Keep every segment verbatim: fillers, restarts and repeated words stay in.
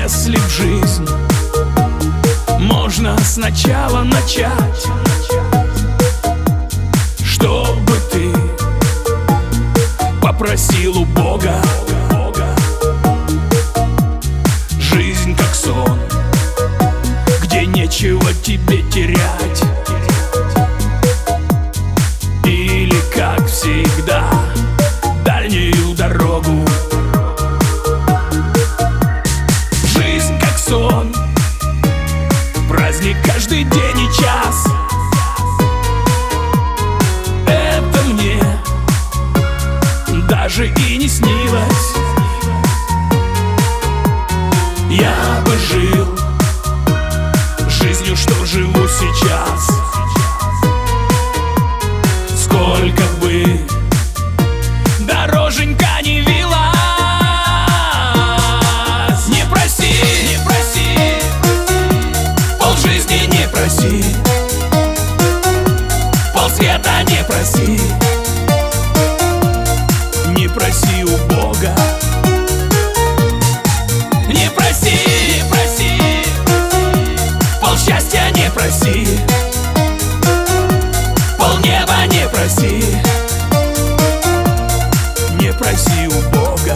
Если в жизнь можно сначала начать, чтобы ты попросил у Бога. Жизнь как сон, где нечего тебе терять. Или, как всегда, дальнюю дорогу. Жизнь как сон, праздник каждый день и час. Это мне даже и не снилось. Я бы жил жизнью, что живу сейчас. Сколько бы дороженька не вилась. Не проси, не проси, полжизни не проси, полсвета не проси. Не проси у Бога. Не проси, не проси, полсчастья не проси, полнеба не проси. Не проси у Бога.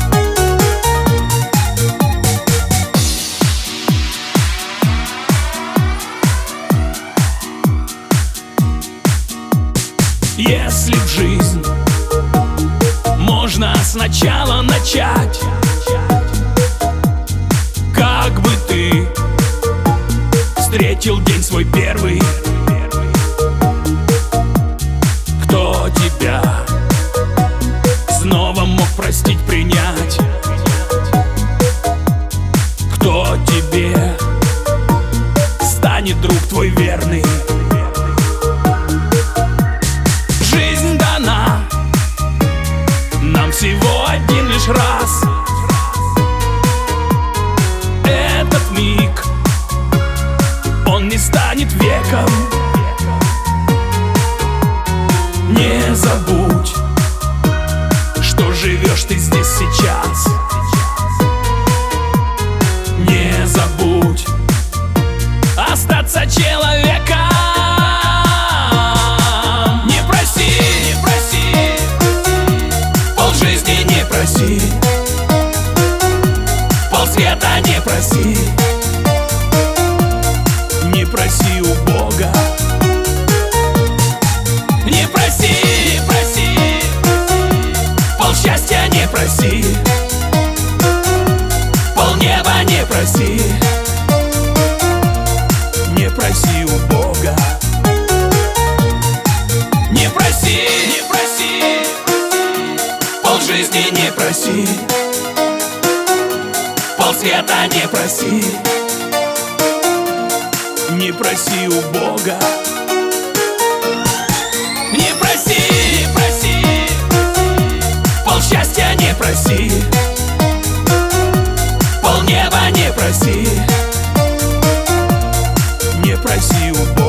Если в жизнь можно сначала начать, как бы ты встретил день свой первый? Кто тебя снова мог простить, принять? Кто тебе станет друг твой верный? Жизнь дана нам всего один лишь раз. Этот миг, он не станет веком. Не забудь, что живешь ты здесь сейчас. Не забудь остаться человеком. Не проси, не проси, полжизни не проси, полсвета не проси. Не проси у Бога. Не проси, не проси, полсчастья не проси, полнеба не проси. Не проси у Бога. Не проси, не проси, полжизни не проси, полсвета не проси. Не проси у Бога. Не проси, не проси, полсчастья не проси, полнеба не проси. Не проси у Бога.